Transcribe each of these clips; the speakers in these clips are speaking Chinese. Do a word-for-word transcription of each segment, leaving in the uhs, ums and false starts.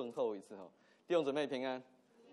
问候一次哈，弟兄姊妹平安。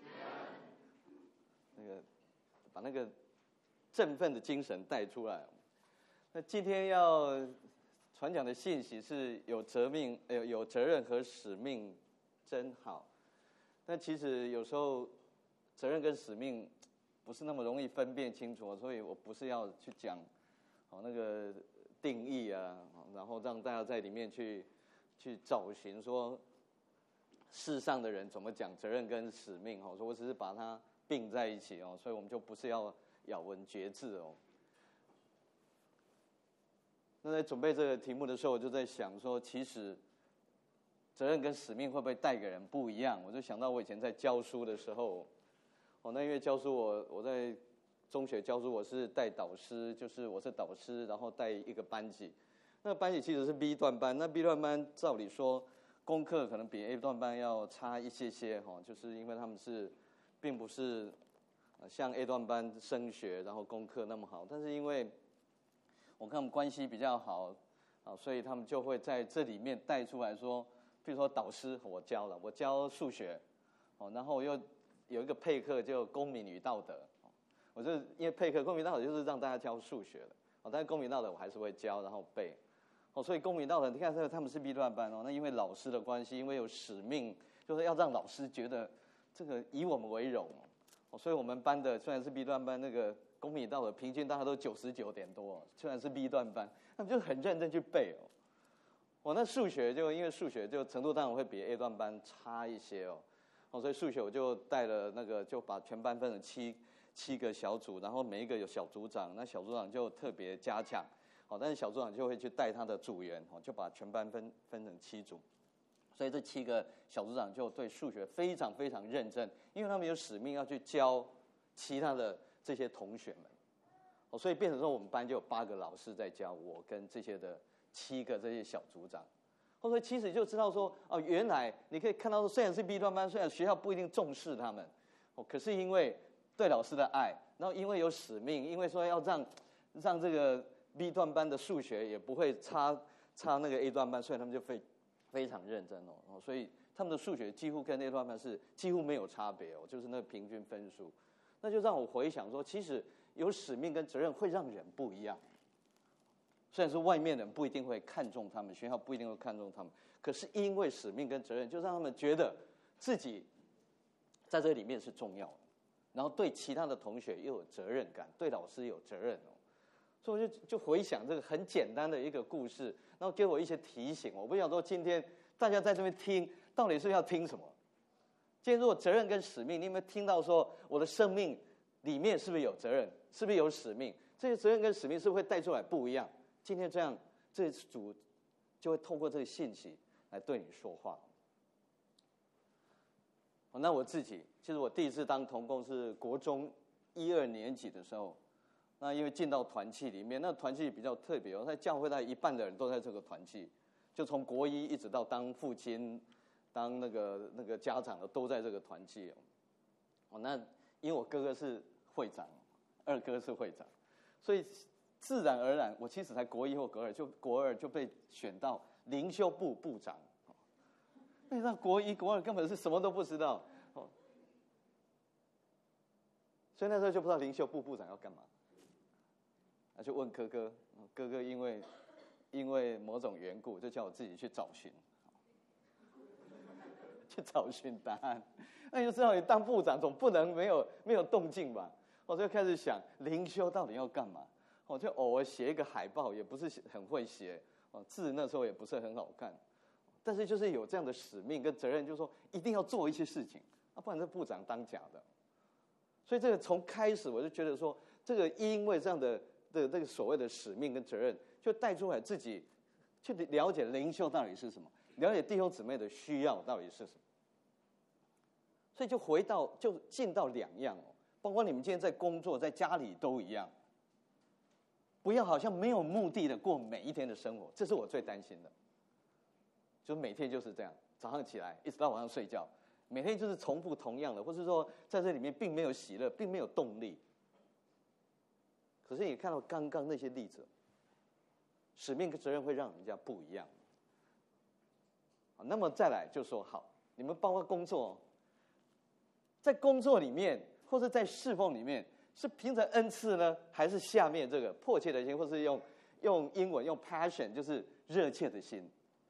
那个把那个振奋的精神带出来。那今天要传讲的信息是有责命、有有责任和使命，真好。但其实有时候责任跟使命不是那么容易分辨清楚，所以我不是要去讲好那个定义啊，然后让大家在里面去去找寻说世上的人怎么讲责任跟使命哦，我只是把它并在一起哦，所以我们就不是要咬文嚼字哦。那在准备这个题目的时候，我就在想说，其实责任跟使命会不会带给人不一样？我就想到我以前在教书的时候，哦，那因为教书我我在中学教书，我是带导师，就是我是导师，然后带一个班级。那个班级其实是 B 段班，那 B 段班照理说功课可能比 A 段班要差一些些哈，就是因为他们是并不是像 A 段班升学然后功课那么好，但是因为我跟他们关系比较好啊，所以他们就会在这里面带出来说，比如说导师我教了，我教数学，哦，然后我又有一个配课就公民与道德，我就因为配课公民道德就是让大家教数学的，哦，但是公民道德我还是会教，然后背，哦，所以公民道德你看这个他们是 B 段班哦，那因为老师的关系，因为有使命，就是要让老师觉得这个以我们为荣哦，所以我们班的虽然是 B 段班，那个公民道德平均大家都九十九点多，虽然是 B 段班，他们就很认真去背哦。我那数学就因为数学就程度当然会比 A 段班差一些哦，哦，所以数学我就带了那个就把全班分成七七个小组，然后每一个有小组长，那小组长就特别加强，哦，但是小组长就会去带他的组员，哦，就把全班分分成七组，所以这七个小组长就对数学非常非常认真，因为他们有使命要去教其他的这些同学们，哦，所以变成说我们班就有八个老师在教我跟这些的七个这些小组长，哦，所以其实就知道说哦，原来你可以看到说，虽然是 B 段班，虽然学校不一定重视他们，哦，可是因为对老师的爱，然后因为有使命，因为说要让让这个 B 段班的数学也不会差差那个 A 段班，所以他们就非非常认真哦，哦，所以他们的数学几乎跟 A 段班是几乎没有差别哦，就是那个平均分数。那就让我回想说，其实有使命跟责任会让人不一样。虽然说外面人不一定会看重他们，学校不一定会看重他们，可是因为使命跟责任，就让他们觉得自己在这里面是重要的，然后对其他的同学又有责任感，对老师有责任哦。所以我就就回想这个很简单的一个故事，然后给我一些提醒。我不想说今天大家在这边听，到底是要听什么？今天如果责任跟使命，你有没有听到说我的生命里面是不是有责任，是不是有使命？这些责任跟使命是不是会带出来不一样？今天这样，这组就会透过这个信息来对你说话。那我自己，其实我第一次当同工是国中一二年级的时候，那因为进到团契里面，那团契比较特别哦，在教会大概一半的人都在这个团契，就从国一一直到当父亲、当那个那个家长的都在这个团契哦。哦，那因为我哥哥是会长，二哥是会长，所以自然而然，我其实才国一或国二，就国二就被选到灵修部部长。那那国一国二根本是什么都不知道哦，所以那时候就不知道灵修部部长要干嘛，那就问哥哥，哥哥因为因为某种缘故，就叫我自己去找寻，去找寻答案。那你就知道，你当部长总不能没有没有动静吧？我就开始想灵修到底要干嘛。我就偶尔写一个海报，也不是很会写，字那时候也不是很好看，但是就是有这样的使命跟责任，就是说一定要做一些事情，啊，不然这部长当假的。所以这个从开始我就觉得说，这个因为这样的的这个所谓的使命跟责任，就带出来自己去了解灵修到底是什么，了解弟兄姊妹的需要到底是什么。所以就回到就进到两样哦，包括你们今天在工作在家里都一样。不要好像没有目的的过每一天的生活，这是我最担心的。就每天就是这样，早上起来一直到晚上睡觉，每天就是重复同样的，或是说在这里面并没有喜乐，并没有动力。可是你看到刚刚那些例子，使命跟责任会让人家不一样。那么再来就说好， 你们包括工作，在工作里面或者在侍奉里面，是凭着恩赐呢，还是下面这个迫切的心，或是用用英文用 passion， 就是热切的心？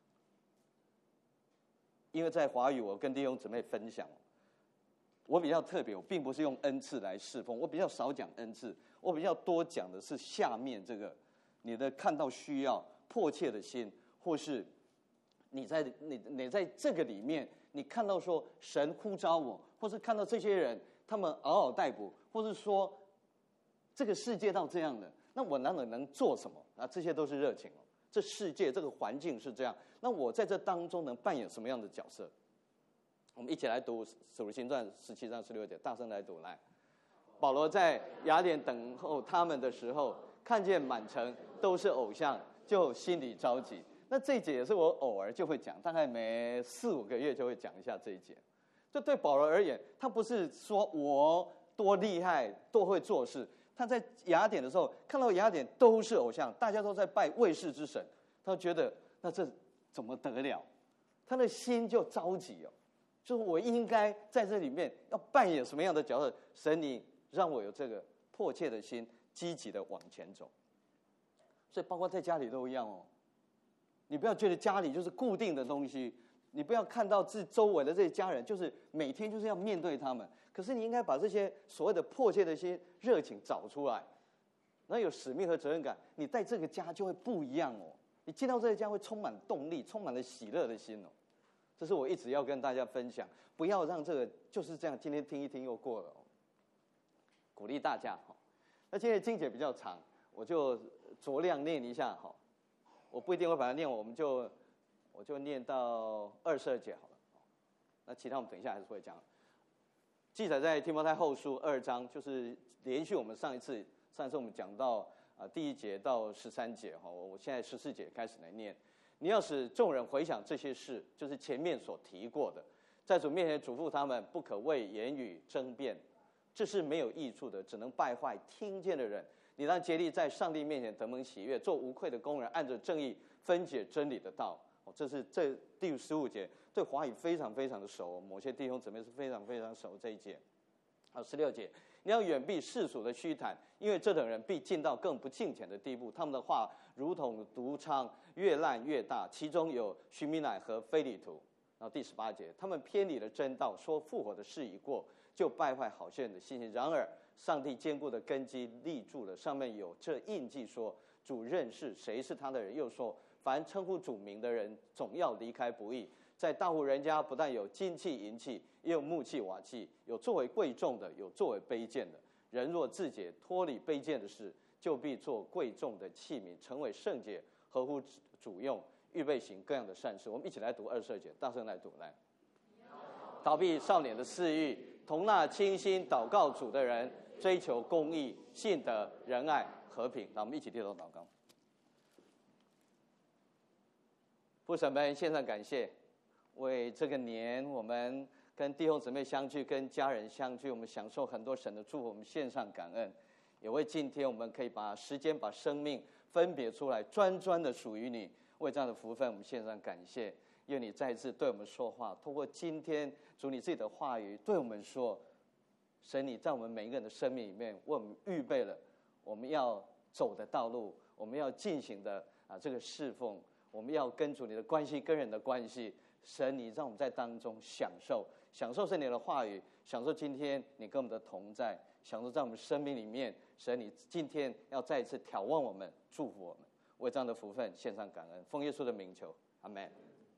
因为在华语，我跟弟兄姊妹分享，我比较特别，我并不是用恩赐来侍奉，我比较少讲恩赐，我比较多讲的是下面这个，你的看到需要、迫切的心，或是你在你你在这个里面，你看到说神呼召我，或是看到这些人他们嗷嗷待哺，或是说这个世界到这样的，那我哪能能做什么啊？这些都是热情哦。这世界这个环境是这样，那我在这当中能扮演什么样的角色？我们一起来读《使徒行传》十七章十六节，大声来读来。保罗在雅典等候他们的时候，看见满城都是偶像，就心里着急。那这一节也是我偶尔就会讲，大概每四五个月就会讲一下这一节。这对保罗而言，他不是说我多厉害、多会做事。他在雅典的时候，看到雅典都是偶像，大家都在拜卫士之神，他觉得那这怎么得了？他的心就着急哦，就是我应该在这里面要扮演什么样的角色？神，你让我有这个迫切的心，积极的往前走。所以包括在家里都一样哦，你不要觉得家里就是固定的东西，你不要看到自周围的这些家人，就是每天就是要面对他们。可是你应该把这些所谓的迫切的一些热情找出来，然后有使命和责任感，你带这个家就会不一样哦。你进到这个家会充满动力，充满了喜乐的心哦。这是我一直要跟大家分享，不要让这个就是这样，今天听一听又过了哦。鼓励大家哈。那今天经节比较长，我就酌量念一下哈。我不一定会把它念完，我们就我就念到二十二节好了。那其他我们等一下还是会讲。记载在提摩太后书二章，就是连续我们上一次上一次我们讲到啊、呃、第一节到十三节哈，我我现在十四节开始来念。你要使众人回想这些事，就是前面所提过的，在主面前嘱咐他们，不可为言语争辩，这是没有益处的，只能败坏听见的人。你让竭力在上帝面前得蒙喜悦，做无愧的工人，按着正义分解真理的道。哦，这是这第十五节，对华语非常非常的熟，某些弟兄姊妹是非常非常熟这一节。好，十六节，你要远避世俗的虚谈，因为这等人必进到更不敬虔的地步，他们的话如同毒疮，越烂越大，其中有许米乃和非利图。然后第十八节，他们偏离了真道，说复活的事已过，就败坏好些人的信心。然而上帝坚固的根基立住了，上面有这印记说，主认识谁是他的人，又说凡称呼主名的人，总要离开不义。在大户人家，不但有金器银器，也有木器瓦器，有作为贵重的，有作为卑贱的。人若自解脱离卑贱的事，就必做贵重的器皿，成为圣洁，合乎主用，预备行各样的善事。我们一起来读二十二节，大声来读来。逃避少年的私欲，同那清心祷告主的人，追求公义、信德、仁爱、和平。让我们一起低头祷告。父神们，献上感谢，为这个年我们跟弟兄姊妹相聚，跟家人相聚，我们享受很多神的祝福，我们献上感恩。也为今天我们可以把时间、把生命分别出来，专专的属于你。为这样的福分，我们献上感谢。愿你再一次对我们说话，透过今天主你自己的话语对我们说，神你在我们每一个人的生命里面为我们预备了我们要走的道路，我们要进行的啊这个侍奉，我们要跟主你的关系，跟人的关系。神你让我们在当中享受享受圣灵的话语，享受今天你跟我们的同在，享受在我们生命里面，神你今天要再一次挑望我们，祝福我们。为这样的福分献上感恩，奉耶稣的名求，阿们。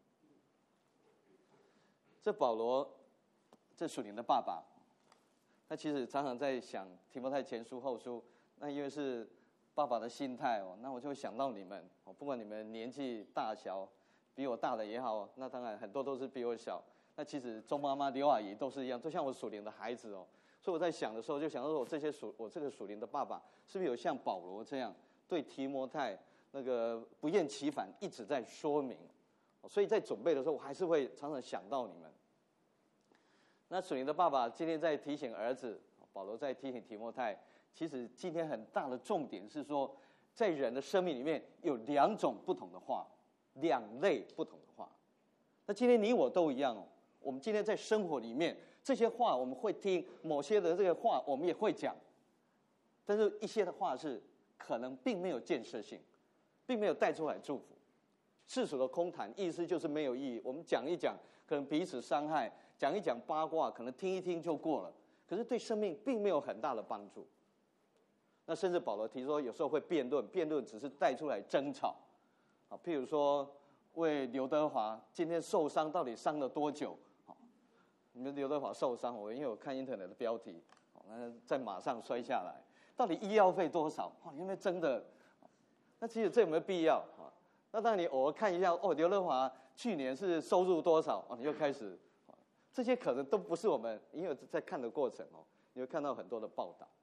这保罗，这属灵的爸爸，他其实常常在想提摩太前书后书，那因为是爸爸的心态哦，那我就会想到你们哦，不管你们年纪大小，比我大的也好，那当然很多都是比我小。那其实周妈妈、刘阿姨都是一样，都像我属灵的孩子哦。所以我在想的时候，就想到说我这些属我这个属灵的爸爸，是不是有像保罗这样对提摩太那个不厌其烦，一直在说明。所以在准备的时候，我还是会常常想到你们。那属灵的爸爸今天在提醒儿子，保罗在提醒提摩太，其实今天很大的重点是说，在人的生命里面有两种不同的话，两类不同的话。那今天你我都一样哦， 我们今天在生活里面，这些话我们会听，某些的这个话我们也会讲，但是一些的话是可能并没有建设性，并没有带出来祝福。世俗的空谈，意思就是没有意义。我们讲一讲，可能彼此伤害；讲一讲八卦，可能听一听就过了。可是对生命并没有很大的帮助。那甚至保罗提说，有时候会辩论，辩论只是带出来争吵。啊，譬如说为刘德华今天受伤，到底伤了多久？啊，你们刘德华受伤，我因为我看 internet 的标题，那在马上摔下来，到底医药费多少？哇，因为真的，那其实这有没有必要啊？那当然，你偶尔看一下，哦，刘德华去年是收入多少？哦，你就开始，这些可能都不是我们，因为在看的过程哦，你会看到很多的报道。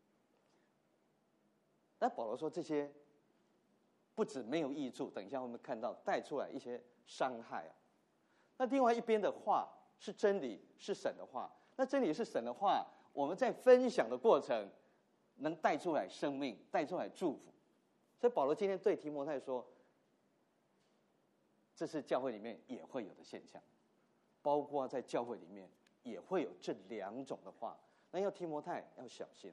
那保罗说这些不止没有益处，等一下我们看到带出来一些伤害啊。那另外一边的话是真理，是神的话。那真理是神的话，我们在分享的过程能带出来生命，带出来祝福。所以保罗今天对提摩太说，这是教会里面也会有的现象，包括在教会里面也会有这两种的话，那要提摩太要小心。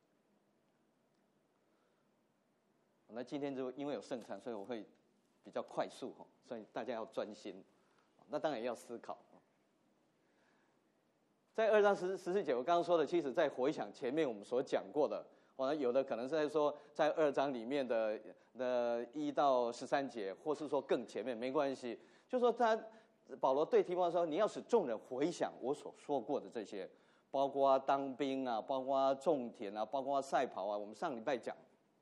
那今天就因为有圣餐，所以我会比较快速，所以大家要专心。那当然也要思考。在二章十十四节，我刚刚说的，其实在回想前面我们所讲过的，哦，有的可能是在说在二章里面的的一到十三节，或是说更前面，没关系。就说他保罗对提摩太说，你要使众人回想我所说过的这些，包括当兵啊，包括种田啊，包括赛跑啊，我们上礼拜讲。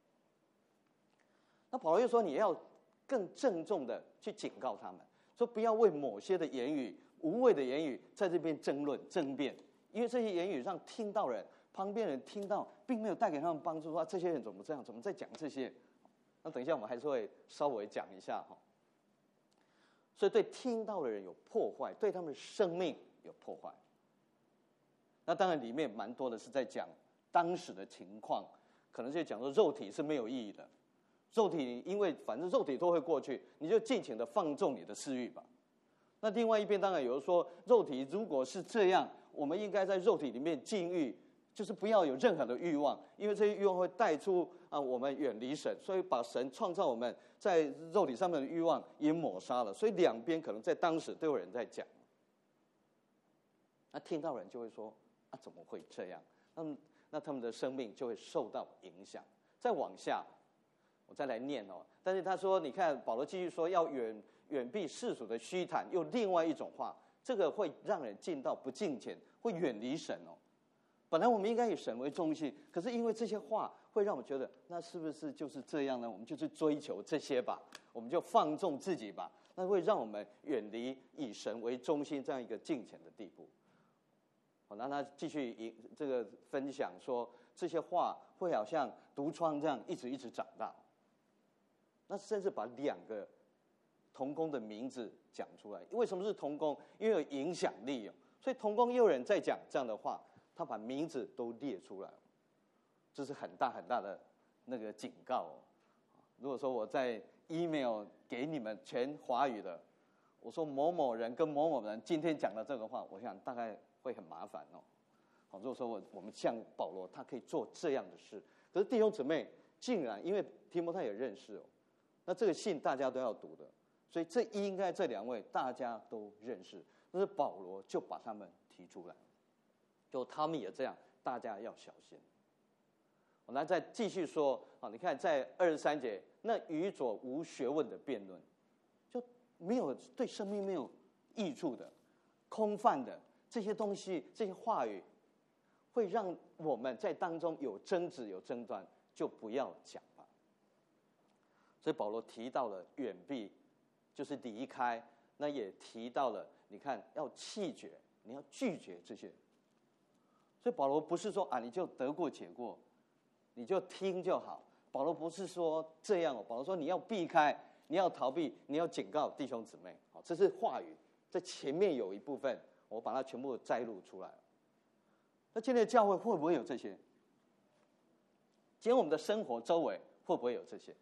那保罗又说，你要更郑重的去警告他们，说不要为某些的言语、无谓的言语在这边争论、争辩，因为这些言语让听到人、旁边人听到，并没有带给他们帮助。说这些人怎么这样，怎么在讲这些？那等一下我们还是会稍微讲一下哈。所以对听到的人有破坏，对他们的生命有破坏。那当然里面蛮多的是在讲当时的情况，可能就讲说肉体是没有意义的。肉体，因为反正肉体都会过去，你就尽情的放纵你的私欲吧。那另外一边当然有人说，肉体如果是这样，我们应该在肉体里面禁欲，就是不要有任何的欲望，因为这些欲望会带出啊我们远离神，所以把神创造我们在肉体上面的欲望也抹杀了。所以两边可能在当时都有人在讲，那听到人就会说啊怎么会这样？那么那他们的生命就会受到影响。再往下。我再来念哦，但是他说，你看保罗继续说，要远远避世俗的虚谈，用另外一种话，这个会让人进到不敬虔，会远离神哦。本来我们应该以神为中心，可是因为这些话会让我觉得，那是不是就是这样呢？我们就去追求这些吧，我们就放纵自己吧，那会让我们远离以神为中心这样一个敬虔的地步。好，那他继续以这个分享说，这些话会好像毒疮这样一直一直长大。那甚至把两个同工的名字讲出来，为什么是同工？因为有影响力哦，所以同工又有人在讲这样的话，他把名字都列出来，这是很大很大的那个警告哦。如果说我在 email 给你们全华语的，我说某某人跟某某人今天讲的这个话，我想大概会很麻烦哦。好，如果说我我们像保罗，他可以做这样的事，可是弟兄姊妹竟然因为提摩太也认识哦。那这个信大家都要读的，所以这应该这两位大家都认识，但是保罗就把他们提出来，就他们也这样，大家要小心。那再继续说啊，你看在二十三节，那愚拙无学问的辩论，就没有对生命没有益处的、空泛的这些东西，这些话语，会让我们在当中有争执、有争端，就不要讲。所以保罗提到了远避，就是离开，那也提到了，你看要弃绝，你要拒绝这些。所以保罗不是说啊，你就得过且过，你就听就好。保罗不是说这样哦，保罗说你要避开，你要逃避，你要警告弟兄姊妹。好，这是话语，在前面有一部分，我把它全部摘录出来了。那今天的教会会不会有这些？今天我们的生活周围会不会有这些？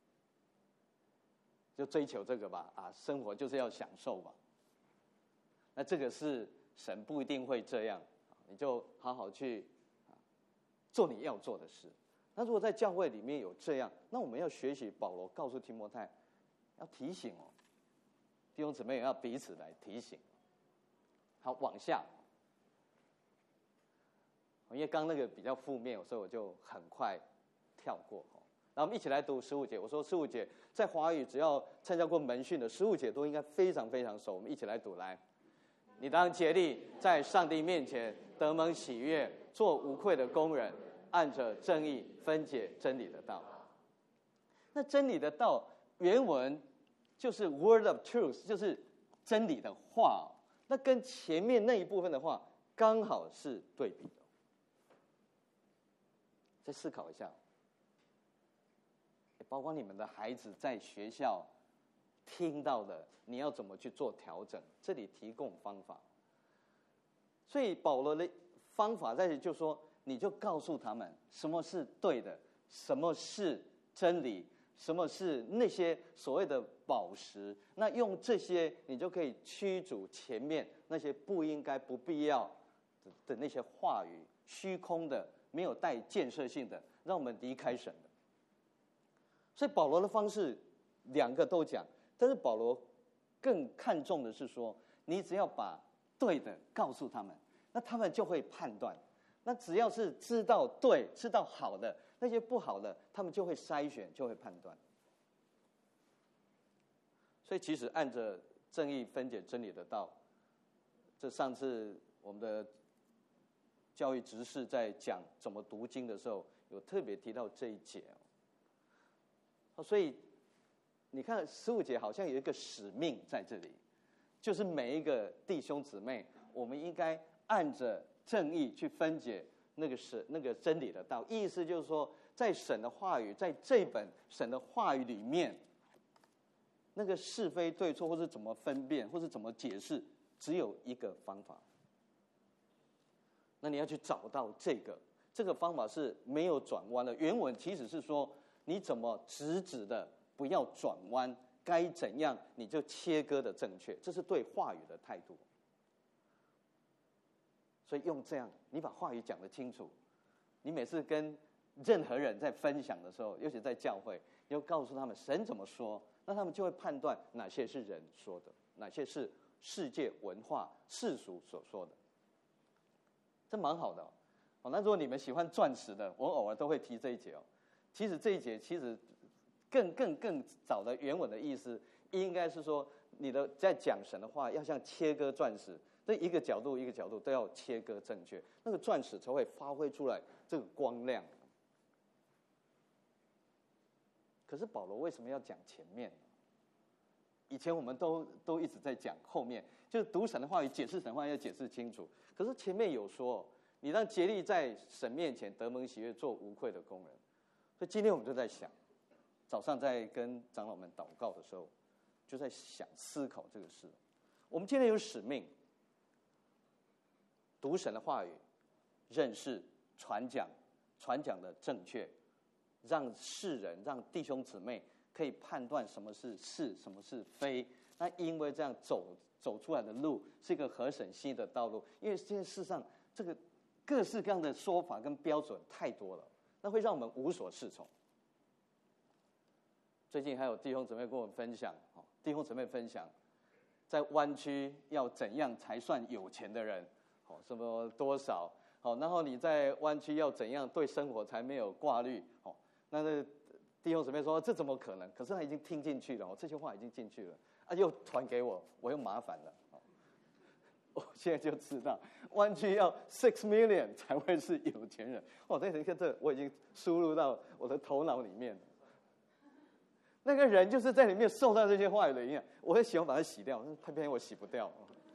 就追求这个吧，啊，生活就是要享受吧。 那这个是神不一定会这样，你就好好去做你要做的事。那如果在教会里面有这样，那我们要学习保罗告诉提摩太，要提醒哦，弟兄姊妹也要彼此来提醒。好，往下，因为刚刚那个比较负面，所以我就很快跳过。那我们一起来读十五节。我说十五节在华语只要参加过门训的十五节都应该非常非常熟。我们一起来读来。你当竭力在上帝面前得蒙喜悦，做无愧的工人，按着正义分解真理的道。那真理的道原文就是 word of truth， 就是真理的话。那跟前面那一部分的话刚好是对比的。再思考一下，包括你们的孩子在学校听到的，你要怎么去做调整？这里提供方法。所以保罗的方法在这里就说，你就告诉他们什么是对的，什么是真理，什么是那些所谓的宝石。那用这些，你就可以驱逐前面那些不应该、不必要的那些话语，虚空的、没有带建设性的，让我们离开神的。所以保罗的方式两个都讲，但是保罗更看重的是说，你只要把对的告诉他们，那他们就会判断。那只要是知道对、知道好的，那些不好的，他们就会筛选，就会判断。所以其实按着正义分解真理的道，这上次我们的教育执事在讲怎么读经的时候，有特别提到这一节。所以你看十五节好像有一个使命在这里，就是每一个弟兄姊妹，我们应该按着正义去分解那个神那个真理的道。意思就是说，在神的话语，在这本神的话语里面，那个是非对错，或是怎么分辨，或是怎么解释，只有一个方法。那你要去找到这个，这个方法是没有转弯的。原文其实是说，你怎么直直的，不要转弯，该怎样你就切割的正确，这是对话语的态度。所以用这样，你把话语讲得清楚，你每次跟任何人在分享的时候，尤其在教会，你要告诉他们神怎么说，那他们就会判断哪些是人说的，哪些是世界文化世俗所说的。这蛮好的哦。哦，那如果你们喜欢钻石的，我偶尔都会提这一节哦。其实这一节其实更更更早的原文的意思，应该是说你的在讲神的话，要像切割钻石，这一个角度一个角度都要切割正确，那个钻石才会发挥出来这个光亮。可是保罗为什么要讲前面？以前我们都都一直在讲后面，就是读神的话语、解释神的话语要解释清楚。可是前面有说，你让竭力在神面前得蒙喜悦，做无愧的工人。所以今天我们就在想，早上在跟长老们祷告的时候，就在想思考这个事。我们今天有使命，读神的话语，认识、传讲，传讲的正确，让世人、让弟兄姊妹可以判断什么是是，什么是非。那因为这样走走出来的路是一个合神心意的道路。因为现在世上这个各式各样的说法跟标准太多了，那会让我们无所适从。最近还有弟兄姊妹跟我分享，弟兄姊妹分享，在湾区要怎样才算有钱的人？什么多少？然后你在湾区要怎样对生活才没有挂虑？那那弟兄姊妹说这怎么可能？可是他已经听进去了，这些话已经进去了，啊，又传给我，我又麻烦了。我现在就知道，湾区要 six million 才会是有钱人。哦，那你看这，我已经输入到我的头脑里面了。那个人就是在里面受到这些话语的影响，我很喜欢把它洗掉，偏偏我洗不掉，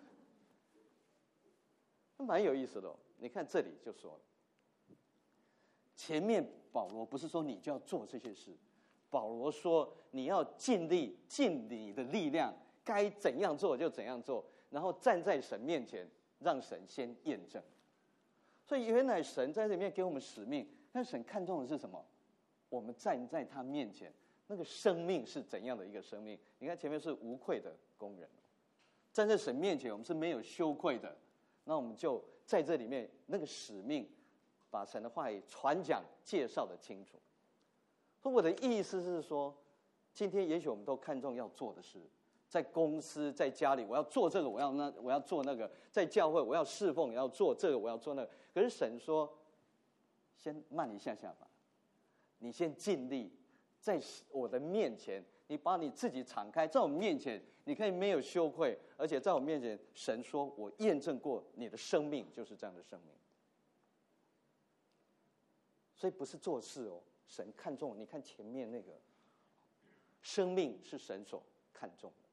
蛮有意思的哦。你看这里就说了，前面保罗不是说你就要做这些事，保罗说你要尽力尽你的力量，该怎样做就怎样做，然后站在神面前，让神先验证。所以原来神在这里面给我们使命，但神看重的是什么？我们站在他面前，那个生命是怎样的一个生命？你看前面是无愧的工人， 站在神面前，我们是没有羞愧的。那我们就在这里面那个使命，把神的话语传讲、介绍的清楚。所以我的意思是说，今天也许我们都看重要做的事，在公司、在家里，我要做这个，我要那，我要做那个；在教会，我要侍奉，也要做这个，我要做那个。可是神说，先慢一下下吧，你先尽力，在我的面前，你把你自己敞开，在我面前，你可以没有羞愧，而且在我面前，神说我验证过你的生命就是这样的生命。所以不是做事哦，神看重，你看前面那个生命是神所看重的。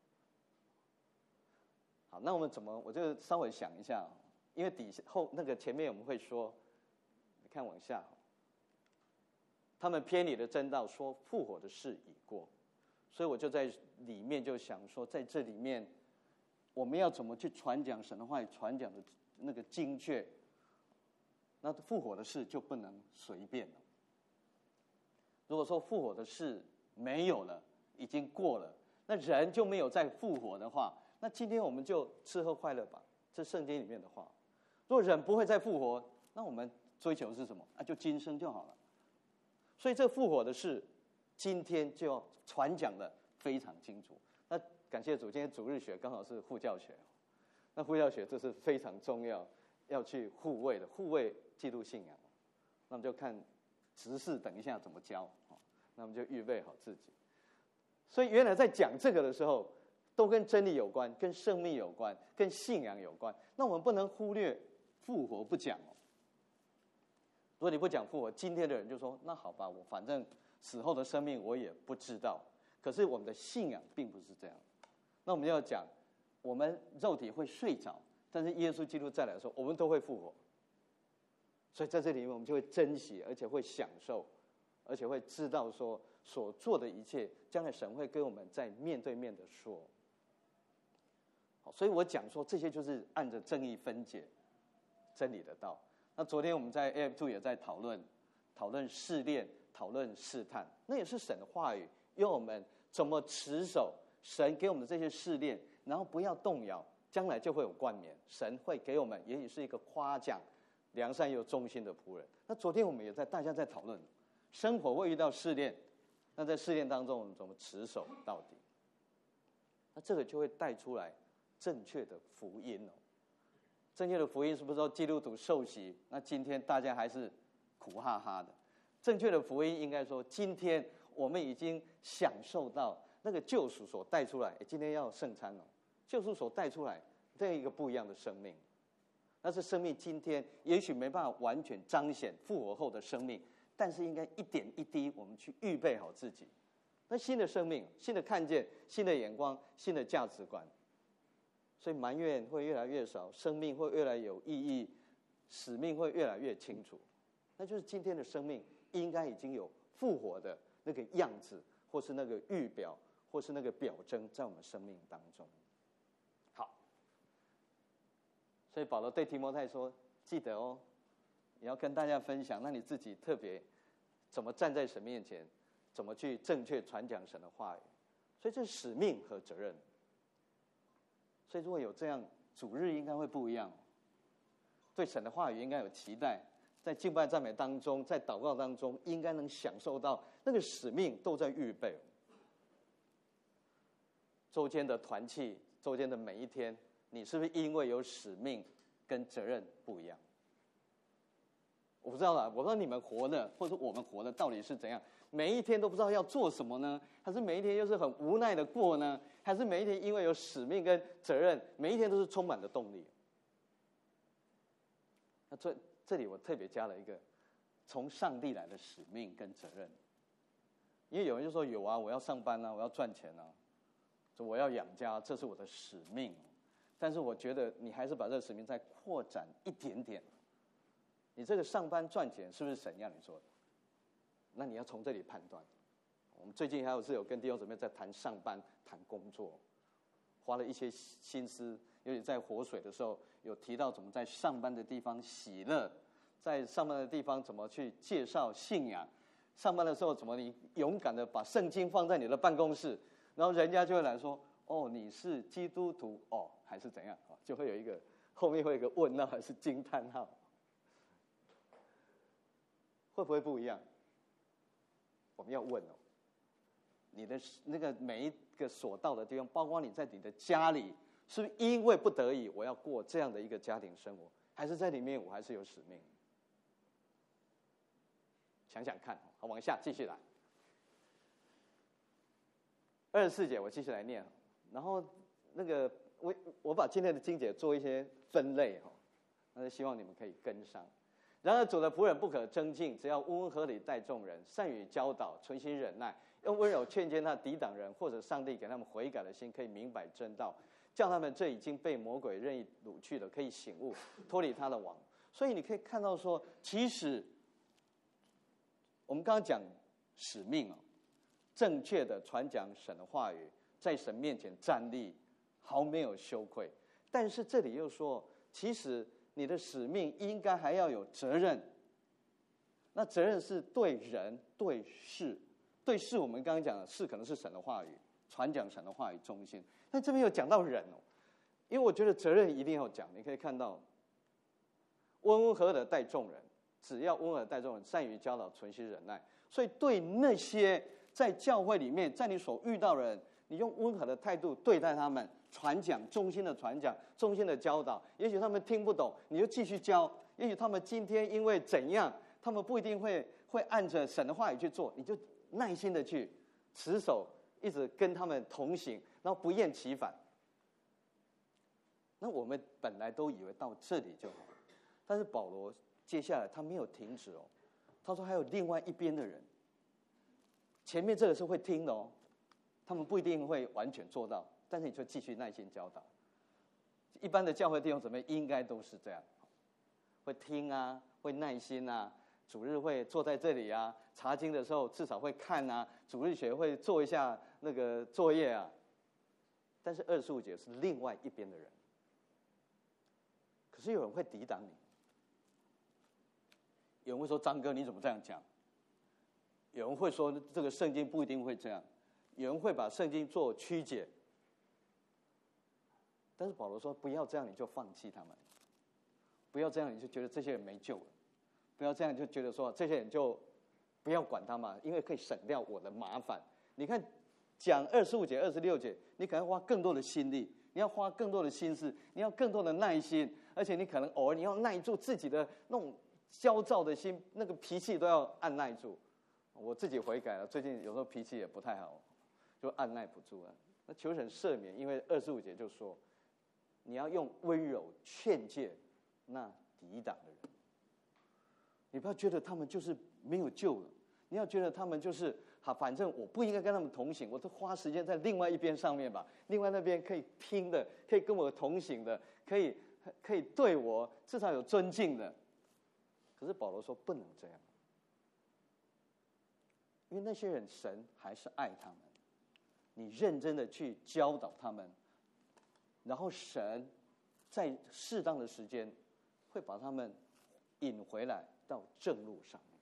好，那我们怎么？我就稍微想一下，因为底下后那个前面我们会说，你看往下，他们偏离了真道，说复活的事已过，所以我就在里面就想说，在这里面我们要怎么去传讲神的话语，传讲的那个精确。那复活的事就不能随便了。如果说复活的事没有了，已经过了，那人就没有再复活的话，那今天我们就吃喝快乐吧。这圣经里面的话，如果人不会再复活，那我们追求的是什么？啊，就今生就好了。所以这复活的事，今天就要传讲的非常清楚。那感谢主，今天主日学刚好是护教学，那护教学这是非常重要。要去护卫的，护卫基督信仰，那我们就看执事等一下怎么教，那我们就预备好自己。所以原来在讲这个的时候，都跟真理有关，跟生命有关，跟信仰有关。那我们不能忽略复活不讲哦。如果你不讲复活，今天的人就说：那好吧，我反正死后的生命我也不知道。可是我们的信仰并不是这样。那我们要讲，我们肉体会睡着。但是耶稣基督再来的时候，我们都会复活。所以在这里面，我们就会珍惜，而且会享受，而且会知道说所做的一切，将来神会跟我们在面对面的说。好，所以我讲说这些就是按着正义分解真理的道。那昨天我们在 A F 二 也在讨论，讨论试炼，讨论试探，那也是神的话语，要我们怎么持守神给我们的这些试炼，然后不要动摇。将来就会有冠冕，神会给我们，也许是一个夸奖，良善又忠心的仆人。那昨天我们也在大家在讨论，生活会遇到试炼，那在试炼当中我们怎么持守到底？那这个就会带出来正确的福音哦。正确的福音是不是说基督徒受洗？那今天大家还是苦哈哈的。正确的福音应该说，今天我们已经享受到那个救赎所带出来。今天要圣餐哦。救赎所带出来这样一个不一样的生命，那是生命今天也许没办法完全彰显复活后的生命，但是应该一点一滴我们去预备好自己。那新的生命，新的看见，新的眼光，新的价值观，所以埋怨会越来越少，生命会越来越有意义，使命会越来越清楚。那就是今天的生命应该已经有复活的那个样子，或是那个预表，或是那个表征在我们生命当中。所以保罗对提摩太说：记得哦，你要跟大家分享，那你自己特别怎么站在神面前，怎么去正确传讲神的话语。所以这是使命和责任。所以如果有这样，主日应该会不一样，对神的话语应该有期待，在敬拜赞美当中，在祷告当中，应该能享受到那个使命都在预备。周间的团契，周间的每一天，你是不是因为有使命跟责任不一样？我不知道啦，我不知道你们活的，或者我们活的到底是怎样？每一天都不知道要做什么呢？还是每一天又是很无奈的过呢？还是每一天因为有使命跟责任，每一天都是充满了动力？那这这里我特别加了一个从上帝来的使命跟责任，因为有人就说有啊，我要上班啊，我要赚钱啊，我要养家，这是我的使命。但是我觉得你还是把这个使命再扩展一点点。你这个上班赚钱是不是神让你做的？那你要从这里判断。我们最近还有是有跟弟兄姊妹在谈上班、谈工作，花了一些心思，尤其在活水的时候，有提到怎么在上班的地方喜乐，在上班的地方怎么去介绍信仰，上班的时候怎么你勇敢的把圣经放在你的办公室，然后人家就会来说： 哦，你是基督徒哦，还是怎样？就会有一个后面会有一个问号还是惊叹号，会不会不一样？我们要问哦，你的那个每一个所到的地方，包括你在你的家里，是不是因为不得已我要过这样的一个家庭生活，还是在里面我还是有使命？想想看，好，往下继续来。二十四节我继续来念，然后那个我我把今天的经节做一些分类哈，那就希望你们可以跟上。然而主的仆人不可争竞，只要温温和理待众人，善于教导，存心忍耐，用温柔劝诫那抵挡人，或者上帝给他们悔改的心，可以明白真道，叫他们这已经被魔鬼任意掳去的，可以醒悟，脱离他的网。所以你可以看到说，其实我们刚刚讲使命哦，正确的传讲神的话语，在神面前站立，毫没有羞愧。但是这里又说，其实你的使命应该还要有责任。那责任是对人、对事。对事，我们刚刚讲的事可能是神的话语，传讲神的话语中心。但这边有讲到人哦，因为我觉得责任一定要讲。你可以看到，温温和和的待众人，只要温和待众人，善于教导，存心忍耐。所以对那些在教会里面，在你所遇到的人，你用温和的态度对待他们，传讲忠心的传讲，忠心的教导。也许他们听不懂，你就继续教；也许他们今天因为怎样，他们不一定会会按着神的话语去做，你就耐心的去持守，一直跟他们同行，然后不厌其烦。那我们本来都以为到这里就好，但是保罗接下来他没有停止哦，他说还有另外一边的人，前面这个是会听的哦，他们不一定会完全做到，但是你就继续耐心教导。一般的教会弟兄姊妹应该都是这样，会听啊，会耐心啊，主日会坐在这里啊，查经的时候至少会看啊，主日学会做一下那个作业啊。但是二十五节是另外一边的人，可是有人会抵挡你，有人会说张哥你怎么这样讲？有人会说这个圣经不一定会这样，有人会把圣经做曲解。但是保罗说不要这样你就放弃他们，不要这样你就觉得这些人没救了，不要这样就觉得说这些人就不要管他们，因为可以省掉我的麻烦。你看讲二十五节二十六节，你可能要花更多的心力，你要花更多的心思，你要更多的耐心，而且你可能偶尔你要耐住自己的那种焦躁的心，那个脾气都要按耐住。我自己悔改了，最近有时候脾气也不太好，就按耐不住了。那求神赦免，因为二十五节就说你要用温柔劝诫那抵挡的人，你不要觉得他们就是没有救了，你要觉得他们就是好，反正我不应该跟他们同行，我都花时间在另外一边上面吧，另外那边可以听的，可以跟我同行的，可以可以对我至少有尊敬的。可是保罗说不能这样，因为那些人神还是爱他们，你认真的去教导他们，然后神在适当的时间会把他们引回来到正路上面。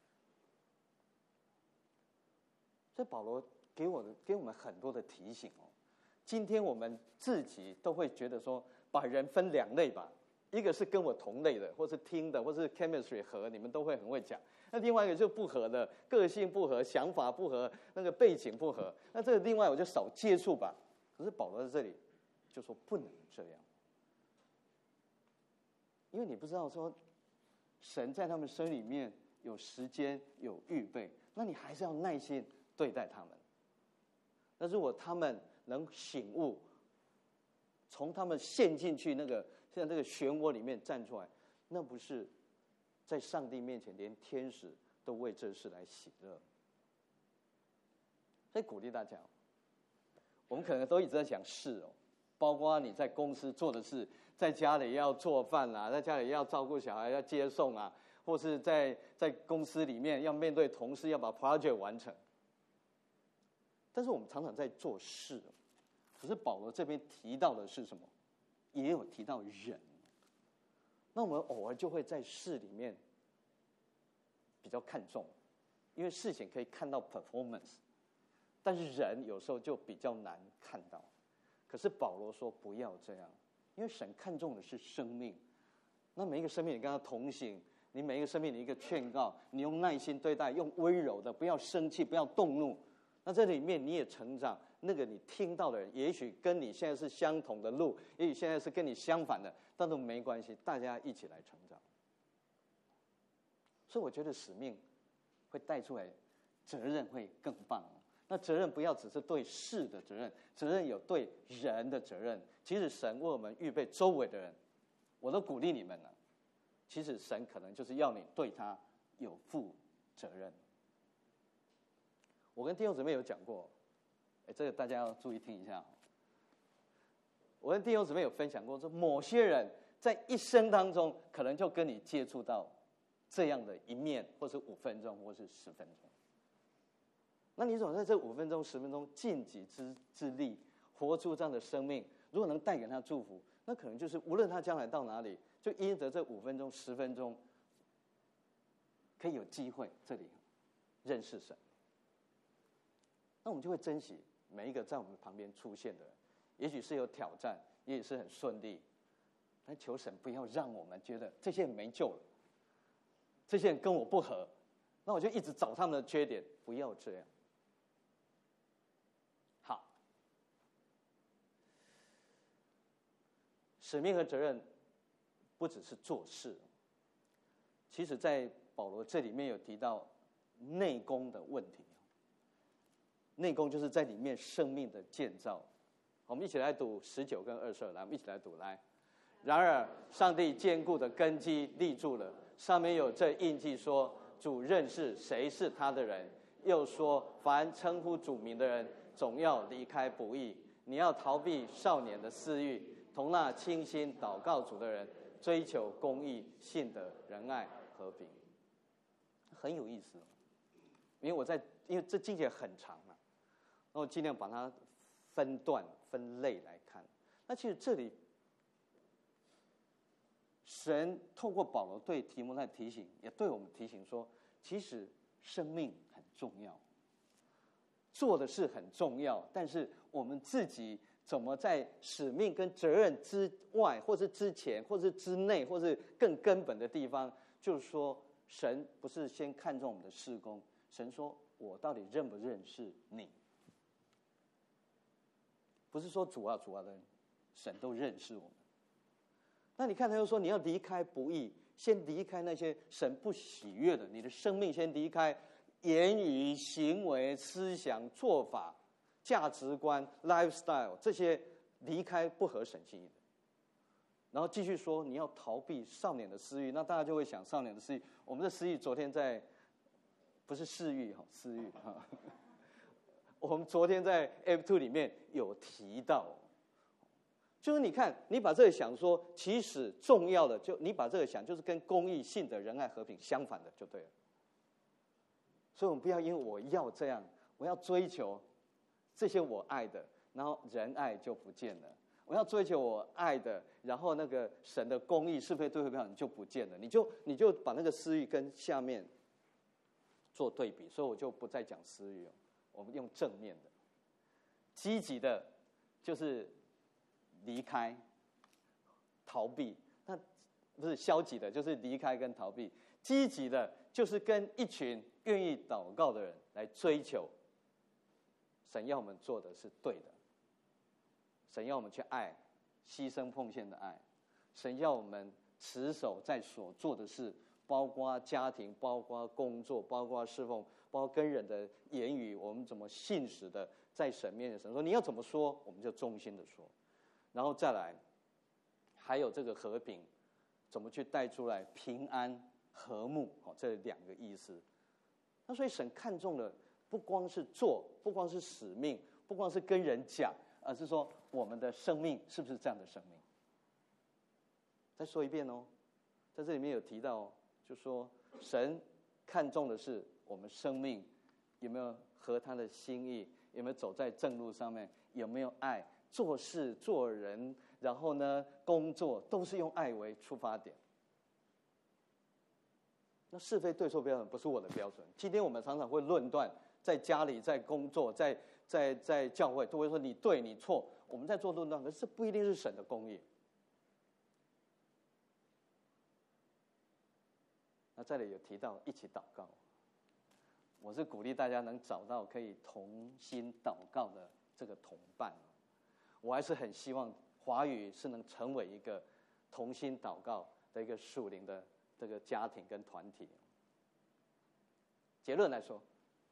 所以保罗给我的给我们很多的提醒哦。今天我们自己都会觉得说，把人分两类吧，一个是跟我同类的，或是听的，或是 chemistry 合，你们都会很会讲。那另外一个就不合的，个性不合，想法不合，那个背景不合，那这个另外我就少接触吧。可是保罗在这里就说不能这样，因为你不知道说神在他们生里面有时间有预备，那你还是要耐心对待他们。那如果他们能醒悟，从他们陷进去那个像这个漩涡里面站出来，那不是在上帝面前连天使都为这事来喜乐。所以鼓励大家，我们可能都一直在讲事哦，包括你在公司做的事，在家里要做饭啦，在家里要照顾小孩，要接送啊，或是在在公司里面要面对同事，要把 project 完成。但是我们常常在做事，可是保罗这边提到的是什么？也有提到人。那我们偶尔就会在事里面比较看重，因为事情可以看到 performance， 但是人有时候就比较难看到。可可是保罗说不要这样，因为神看重的是生命。那每一个生命你跟他同行，你每一个生命你一个劝告，你用耐心对待，用温柔的，不要生气，不要动怒。那这里面你也成长，那个你听到的人，也许跟你现在是相同的路，也许现在是跟你相反的，但都没关系，大家一起来成长。所以我觉得使命会带出来，责任会更棒。那责任不要只是对事的责任，责任有对人的责任。其实神为我们预备周围的人，我都鼓励你们了。其实神可能就是要你对他有负责任。我跟弟兄姊妹有讲过，哎，这个大家要注意听一下。我跟弟兄姊妹有分享过，说某些人在一生当中，可能就跟你接触到这样的一面，或是五分钟，或是十分钟。那你怎么在这五分钟、十分钟尽己之之力，活出这样的生命？如果能带给他祝福，那可能就是无论他将来到哪里，就因着这五分钟、十分钟，可以有机会这里认识神。那我们就会珍惜每一个在我们旁边出现的人，也许是有挑战，也许是很顺利，但求神不要让我们觉得这些人没救了，这些人跟我不合，那我就一直找他们的缺点，不要这样。好，使命和责任不只是做事，其实在保罗这里面有提到内功的问题。内功就是在里面生命的建造。我们一起来读十九跟二十二，来，我们一起来读。来，然而上帝坚固的根基立住了，上面有这印记说，主认识谁是他的人，又说凡称呼主名的人，总要离开不义。你要逃避少年的私欲，同那倾心祷告主的人，追求公义、信德、仁爱、和平。很有意思，因为我在，因为这经节很长嘛，那我尽量把它分段、分类来看。那其实这里，神透过保罗对提摩太提醒，也对我们提醒说，其实生命很重要，做的事很重要，但是我们自己怎么在使命跟责任之外，或是之前，或是之内，或是更根本的地方，就是说，神不是先看重我们的事工，神说我到底认不认识你？不是说主啊主啊的神都认识我们。那你看他又说你要离开不义，先离开那些神不喜悦的，你的生命先离开言语、行为、思想、做法、价值观、lifestyle 这些，离开不合神心意的。然后继续说你要逃避少年的私欲，那大家就会想少年的私欲，我们的私欲昨天在不是嗜欲哈，私欲哈。我们昨天在 F 二 里面有提到，就是你看，你把这个想说，其实重要的就你把这个想，就是跟公义、信德、仁爱、和平相反的就对了。所以我们不要因为我要这样，我要追求这些我爱的，然后仁爱就不见了。我要追求我爱的，然后那个神的公义、是非对错你就不见了，你就你就把那个私欲跟下面做对比，所以我就不再讲私欲了。我们用正面的，积极的，就是离开、逃避；那不是消极的，就是离开跟逃避。积极的，就是跟一群愿意祷告的人来追求。神要我们做的是对的，神要我们去爱，牺牲奉献的爱。神要我们持守在所做的事，包括家庭，包括工作，包括侍奉，包括跟人的言语，我们怎么信实的在神面前，神说你要怎么说，我们就忠心的说。然后再来，还有这个和平，怎么去带出来平安和睦，这两个意思。那所以神看重的不光是做，不光是使命，不光是跟人讲，而是说我们的生命是不是这样的生命。再说一遍哦，在这里面有提到，就说神看重的是我们生命有没有合他的心意，有没有走在正路上面，有没有爱，做事做人，然后呢工作都是用爱为出发点。那是非对错标准不是我的标准。今天我们常常会论断在家里、在工作、在在在教会，都会说你对你错，我们在做论断，可是这不一定是神的公义。那这里有提到一起祷告，我是鼓励大家能找到可以同心祷告的这个同伴。我还是很希望华语是能成为一个同心祷告的一个属灵的这个家庭跟团体。结论来说，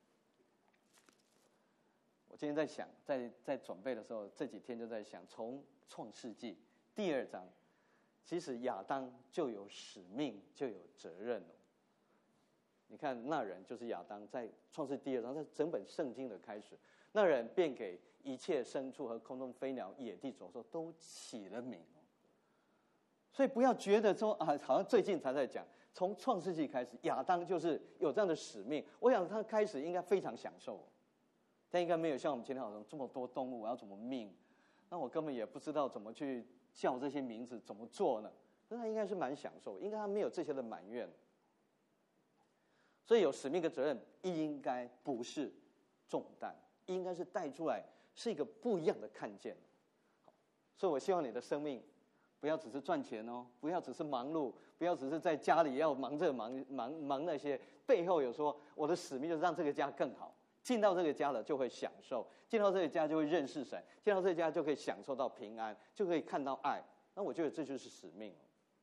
我今天在想，在在准备的时候，这几天就在想，从创世纪第二章，其实亚当就有使命，就有责任了。你看那人就是亚当，在创世第二章，在整本圣经的开始，那人便给一切牲畜和空中飞鸟、野地走兽都起了名。所以不要觉得说啊，好像最近才在讲，从创世纪开始，亚当就是有这样的使命。我想他开始应该非常享受，但应该没有像我们今天好像这么多动物，我要怎么命？那我根本也不知道怎么去叫这些名字，怎么做呢？所以他应该是蛮享受，应该他没有这些的埋怨。所以有使命的责任，应该不是重担，应该是带出来是一个不一样的看见。所以我希望你的生命不要只是赚钱哦，不要只是忙碌，不要只是在家里要忙这忙忙忙那些，背后有说我的使命就是让这个家更好。进到这个家了就会享受，进到这个家就会认识神，进到这个家就可以享受到平安，就可以看到爱。那我觉得这就是使命，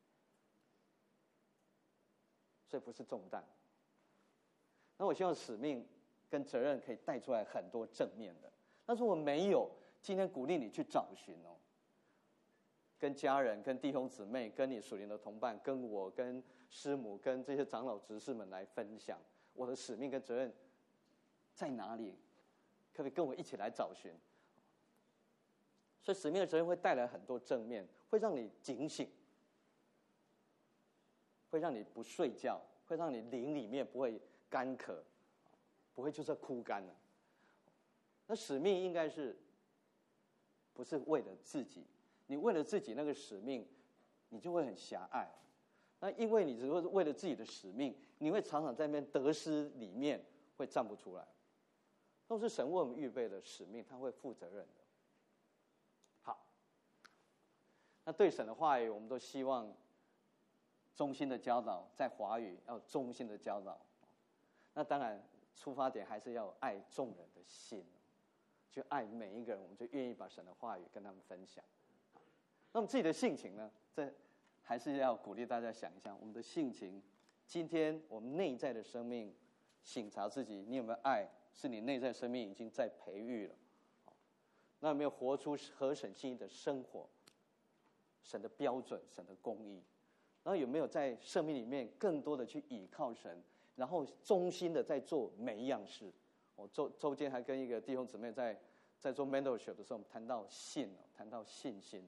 所以不是重担。那我希望使命跟责任可以带出来很多正面的。但是我没有，今天鼓励你去找寻哦，跟家人、跟弟兄姊妹、跟你属灵的同伴、跟我、跟师母、跟这些长老执事们来分享我的使命跟责任在哪里，可不可以跟我一起来找寻？所以使命的责任会带来很多正面，会让你警醒，会让你不睡觉，会让你灵里面不会干渴，不会就是枯干了。那使命应该是不是为了自己？你为了自己那个使命，你就会很狭隘。那因为你只是为了自己的使命，你会常常在那边得失里面会站不出来。都是神为我们预备的使命，他会负责任的。好，那对神的话语，我们都希望忠心的教导，在华语要忠心的教导。那当然，出发点还是要爱众人的心，去爱每一个人，我们就愿意把神的话语跟他们分享。那我们自己的性情呢？这还是要鼓励大家想一下，我们的性情，今天我们内在的生命，省察自己，你有没有爱？是你内在生命已经在培育了。那有没有活出合神心意的生活？神的标准，神的公义。然后有没有在生命里面更多的去倚靠神，然后忠心的在做每一样事？我周周间还跟一个弟兄姊妹在在做 mentorship 的时候，我们谈到信，谈到信心。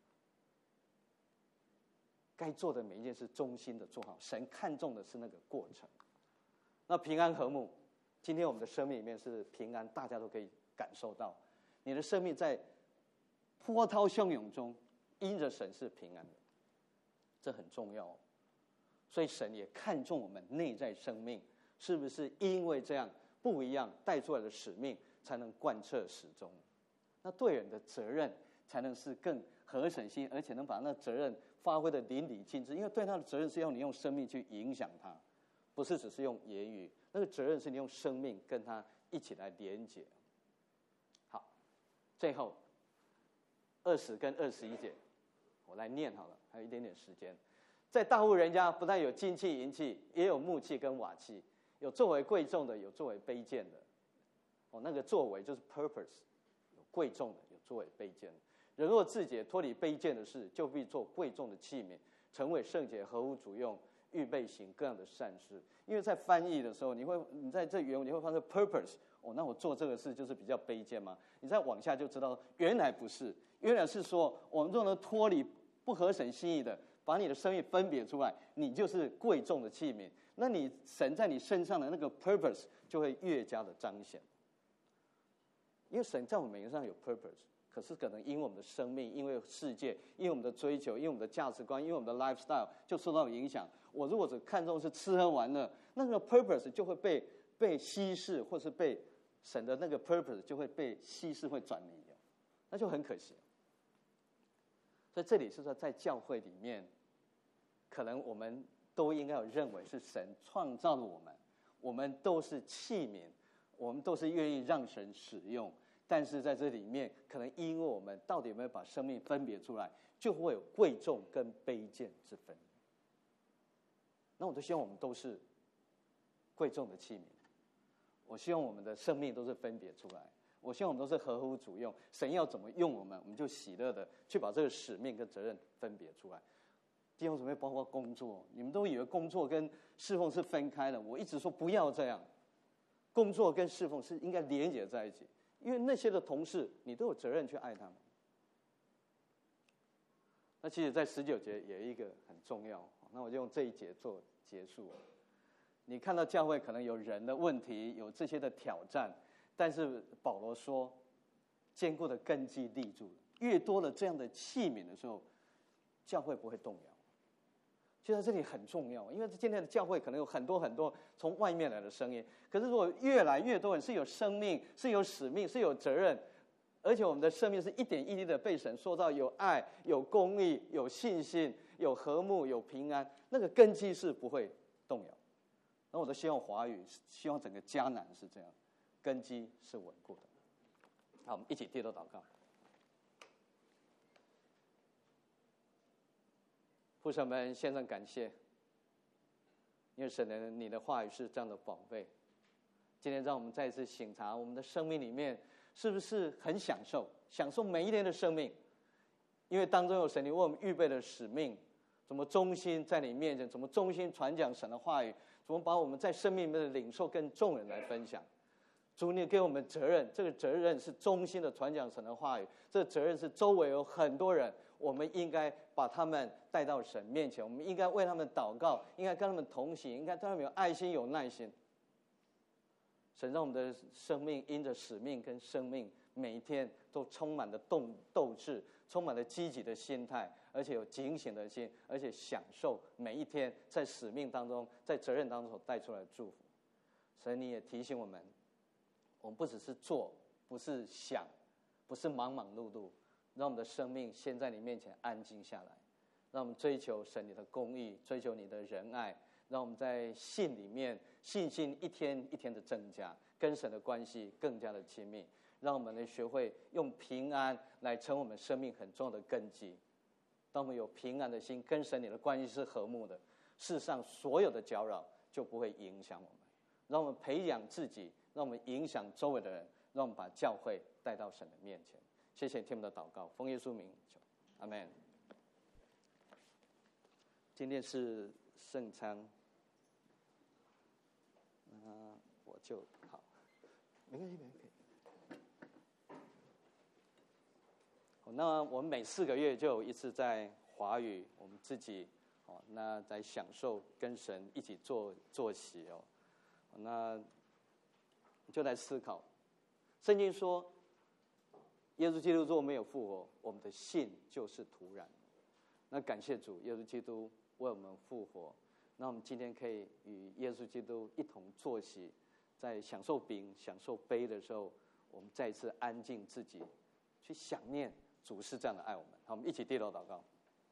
该做的每一件事，忠心的做好。神看重的是那个过程。那平安和睦，今天我们的生命里面是平安，大家都可以感受到。你的生命在波涛汹涌中，因着神是平安的，这很重要。所以神也看重我们内在生命，是不是因为这样不一样带出来的使命，才能贯彻始终？那对人的责任，才能是更合神心，而且能把那责任发挥的淋漓尽致。因为对他的责任是要你用生命去影响他，不是只是用言语。那个责任是你用生命跟他一起来连结。好，最后二十跟二十一节，我来念好了，还有一点点时间。在大户人家，不但有金器银器，也有木器跟瓦器，有作为贵重的，有作为卑贱的。哦，那个作为就是 purpose， 有贵重的，有作为卑贱的。人若自洁，脱离卑贱的事，就必做贵重的器皿，成为圣洁，合乎主用，预备行各样的善事。因为在翻译的时候，你会你在这原文你会发现 purpose， 哦，那我做这个事就是比较卑贱吗？你再往下就知道，原来不是，原来是说我们若能脱离不合神心意的，把你的生命分别出来，你就是贵重的器皿。那你神在你身上的那个 purpose 就会越加的彰显。因为神在我们每个人上有 purpose， 可是可能因为我们的生命，因为世界，因为我们的追求，因为我们的价值观，因为我们的 lifestyle 就受到影响。我如果只看重是吃喝玩乐，那个 purpose 就会被被稀释，或是被神的那个 purpose 就会被稀释，会转移掉，那就很可惜。所以这里是说，在教会里面，可能我们都应该有认为是神创造了我们，我们都是器皿，我们都是愿意让神使用。但是在这里面，可能因为我们到底有没有把生命分别出来，就会有贵重跟卑贱之分。那我都希望我们都是贵重的器皿，我希望我们的生命都是分别出来，我希望我们都是合乎主用。神要怎么用我们，我们就喜乐的去把这个使命跟责任分别出来。弟兄姊妹，包括工作，你们都以为工作跟侍奉是分开的，我一直说不要这样，工作跟侍奉是应该连结在一起，因为那些的同事，你都有责任去爱他们。那其实在十九节也有一个很重要，那我就用这一节做结束。你看到教会可能有人的问题，有这些的挑战，但是保罗说坚固的根基立住了，越多了这样的器皿的时候，教会不会动摇。就在这里很重要，因为今天的教会可能有很多很多从外面来的声音，可是如果越来越多人是有生命，是有使命，是有责任，而且我们的生命是一点一滴的被神塑造，有爱，有公义，有信心，有和睦，有平安，那个根基是不会动摇。那我都希望华语，希望整个迦南是这样，根基是稳固的。好，我们一起低头祷告。父神们，献上感谢，因为神的你的话语是这样的宝贝。今天让我们再一次省察我们的生命里面是不是很享受，享受每一天的生命，因为当中有神你为我们预备的使命，怎么忠心在你面前，怎么忠心传讲神的话语，怎么把我们在生命里面的领受跟众人来分享。主，你给我们责任，这个责任是忠心的传讲神的话语，这个责任是周围有很多人，我们应该把他们带到神面前，我们应该为他们祷告，应该跟他们同行，应该对他们有爱心有耐心。神让我们的生命因着使命跟生命，每一天都充满了斗斗志，充满了积极的心态，而且有警醒的心，而且享受每一天在使命当中，在责任当中所带出来的祝福。神，你也提醒我们，我们不只是做，不是想，不是忙忙碌碌，让我们的生命先在你面前安静下来，让我们追求神你的公义，追求你的仁爱，让我们在信里面信心一天一天的增加，跟神的关系更加的亲密，让我们能学会用平安来成我们生命很重要的根基。当我们有平安的心，跟神你的关系是和睦的，世上所有的搅扰就不会影响我们。让我们培养自己，让我们影响周围的人，让我们把教会带到神的面前。谢谢听我们的祷告，奉耶稣名求，阿们。今天是圣餐，那我就好，没关系，没关系。好，那我们每四个月就有一次在华语，我们自己哦，那在享受跟神一起坐坐席哦。那就来思考，圣经说，耶稣基督若没有复活，我们的信就是徒然。那感谢主，耶稣基督为我们复活。那我们今天可以与耶稣基督一同坐席，在享受饼、享受杯的时候，我们再一次安静自己，去想念主是这样的爱我们。好，我们一起低头祷告。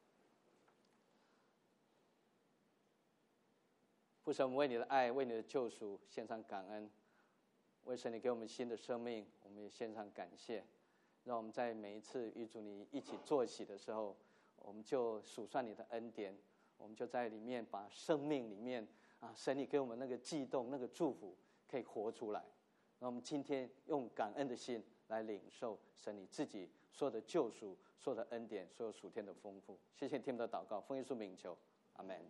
父神，我们为你的爱，为你的救赎献上感恩。为神你给我们新的生命，我们也献上感谢。让我们在每一次与主你一起坐席的时候，我们就数算你的恩典，我们就在里面把生命里面啊，神你给我们那个悸动、那个祝福，可以活出来。让我们今天用感恩的心来领受神你自己所有的救赎、所有的恩典、所有属天的丰富。谢谢听我们的祷告，奉耶稣名求，阿们。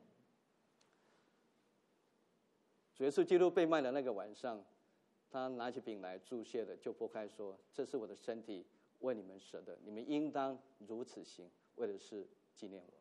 主耶稣基督被卖的那个晚上，他拿起饼来祝谢的，就擘开说：“这是我的身体，为你们舍的，你们应当如此行，为的是纪念我。”